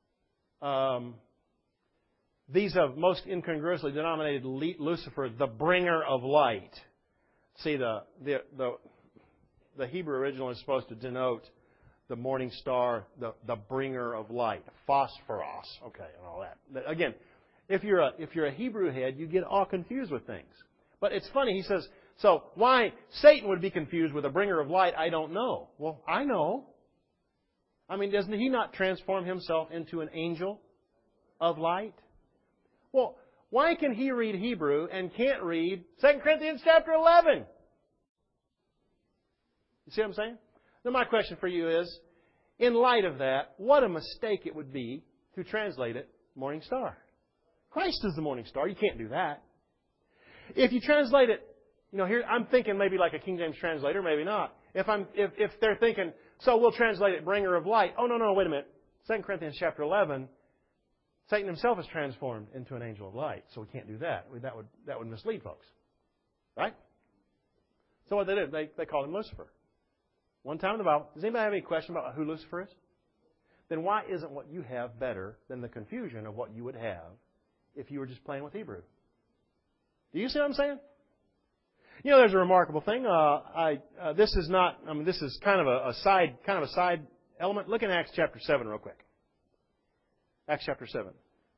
Speaker 1: these have most incongruously denominated Lucifer the bringer of light. See, the Hebrew original is supposed to denote the morning star, the bringer of light, Phosphoros, okay, and all that. Again, if you're a Hebrew head, you get all confused with things. But it's funny, he says, so why Satan would be confused with a bringer of light, I don't know. Well, I know. I mean, doesn't he not transform himself into an angel of light? Well, Why can he read Hebrew and can't read 2 Corinthians chapter 11? You see what I'm saying? Now my question for you is, in light of that, what a mistake it would be to translate it morning star. Christ is the morning star. You can't do that. If you translate it, here I'm thinking maybe like a King James translator, maybe not. If they're thinking, so we'll translate it bringer of light. Oh, no, wait a minute. 2 Corinthians chapter 11, Satan himself is transformed into an angel of light, so we can't do that. That would mislead folks. Right? So what they did, they called him Lucifer. One time in the Bible. Does anybody have any question about who Lucifer is? Then why isn't what you have better than the confusion of what you would have if you were just playing with Hebrew? Do you see what I'm saying? There's a remarkable thing. This is kind of a side element. Look in Acts chapter 7 real quick. Acts chapter 7.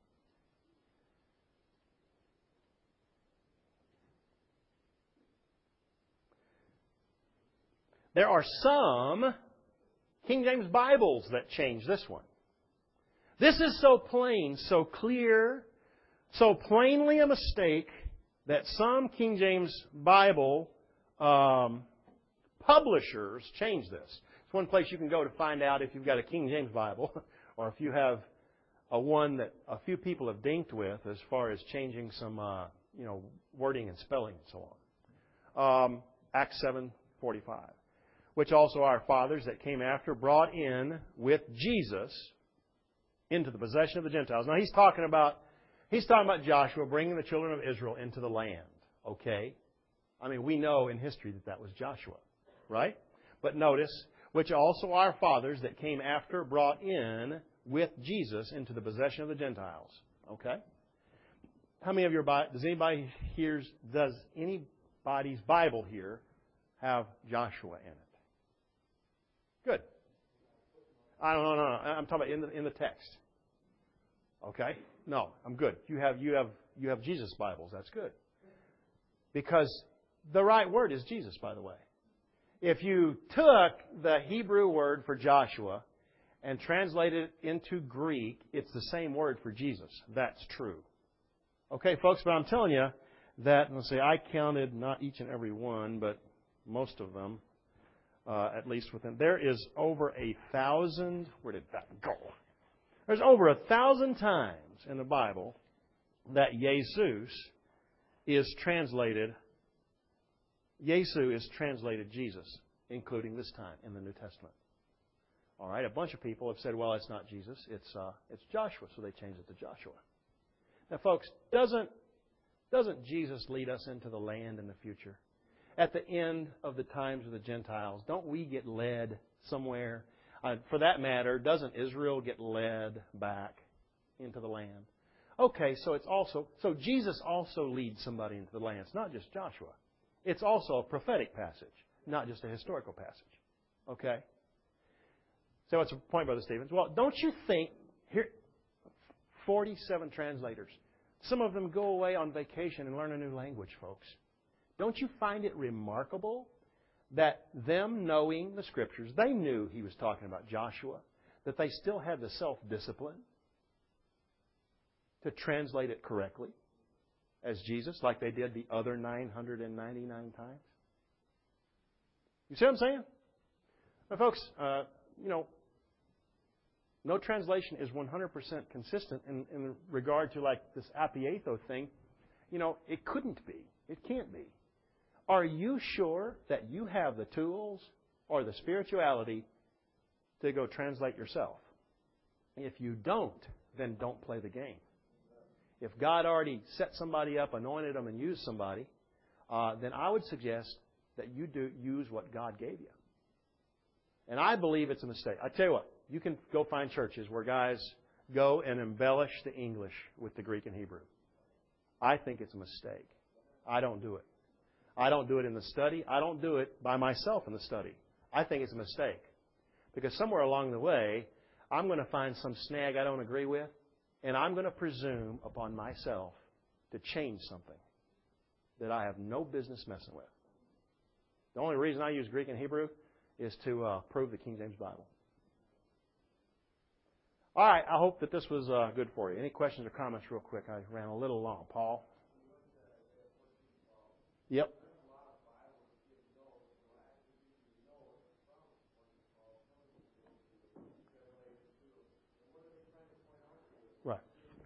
Speaker 1: There are some King James Bibles that change this one. This is so plain, so clear, so plainly a mistake that some King James Bible publishers change this. It's one place you can go to find out if you've got a King James Bible or if you have a one that a few people have dinked with as far as changing some wording and spelling and so on. Acts 7:45. Which also our fathers that came after brought in with Jesus into the possession of the Gentiles. Now he's talking about Joshua bringing the children of Israel into the land. Okay? We know in history that was Joshua. Right? But notice, which also our fathers that came after brought in with Jesus into the possession of the Gentiles. Okay? How many of your does anybody's Bible here have Joshua in it? Good. I don't know. I'm talking about in the text. Okay? No, I'm good. You have Jesus Bibles. That's good. Because the right word is Jesus, by the way. If you took the Hebrew word for Joshua and translated it into Greek, it's the same word for Jesus. That's true. Okay, folks, but I'm telling you that, let's see, I counted not each and every one, but most of them. At least within. There is over 1,000. Where did that go? There's over 1,000 times in the Bible that Jesus is translated Jesus, including this time in the New Testament. All right, a bunch of people have said, well, it's not Jesus, it's Joshua, so they changed it to Joshua. Now, folks, doesn't Jesus lead us into the land in the future? At the end of the times of the Gentiles, don't we get led somewhere? For that matter, doesn't Israel get led back into the land? Okay, so Jesus also leads somebody into the land. It's not just Joshua. It's also a prophetic passage, not just a historical passage. Okay? So what's the point, Brother Stevens? Well, don't you think, here, 47 translators, some of them go away on vacation and learn a new language, folks. Don't you find it remarkable that them knowing the Scriptures, they knew he was talking about Joshua, that they still had the self-discipline to translate it correctly as Jesus, like they did the other 999 times? You see what I'm saying? Now, folks, no translation is 100% consistent in regard to like this apietho thing. It couldn't be. It can't be. Are you sure that you have the tools or the spirituality to go translate yourself? If you don't, then don't play the game. If God already set somebody up, anointed them, and used somebody, then I would suggest that you do use what God gave you. And I believe it's a mistake. I tell you what, you can go find churches where guys go and embellish the English with the Greek and Hebrew. I think it's a mistake. I don't do it. I don't do it in the study. I don't do it by myself in the study. I think it's a mistake. Because somewhere along the way, I'm going to find some snag I don't agree with, and I'm going to presume upon myself to change something that I have no business messing with. The only reason I use Greek and Hebrew is to prove the King James Bible. All right, I hope that this was good for you. Any questions or comments real quick? I ran a little long. Paul? Yep. Right.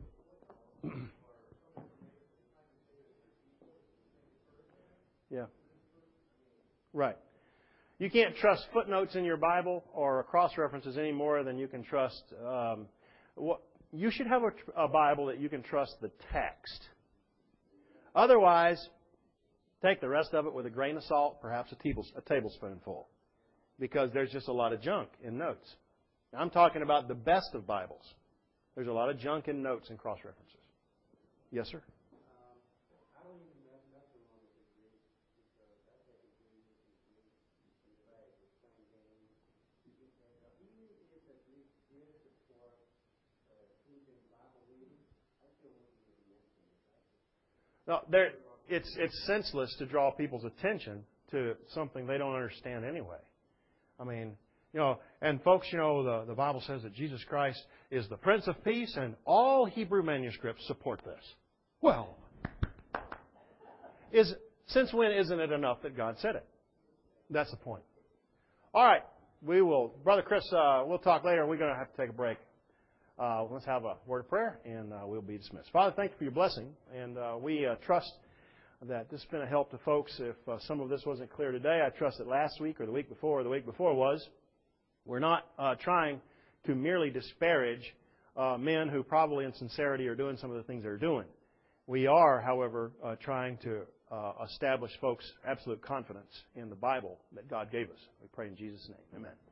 Speaker 1: Yeah. Right. You can't trust footnotes in your Bible or cross references any more than you can trust. You should have a Bible that you can trust the text. Otherwise, take the rest of it with a grain of salt, perhaps a tablespoonful, because there's just a lot of junk in notes. Now, I'm talking about the best of Bibles. There's a lot of junk in notes and cross references. Yes, sir. No, it's senseless to draw people's attention to something they don't understand anyway. I mean, and folks, the Bible says that Jesus Christ is the Prince of Peace, and all Hebrew manuscripts support this. Well, since when isn't it enough that God said it? That's the point. All right, Brother Chris, we'll talk later. We're going to have to take a break. Let's have a word of prayer, and we'll be dismissed. Father, thank you for your blessing, and we trust that this has been a help to folks. If some of this wasn't clear today, I trust that last week or the week before was. We're not trying to merely disparage men who probably in sincerity are doing some of the things they're doing. We are, however, trying to establish folks' absolute confidence in the Bible that God gave us. We pray in Jesus' name. Amen.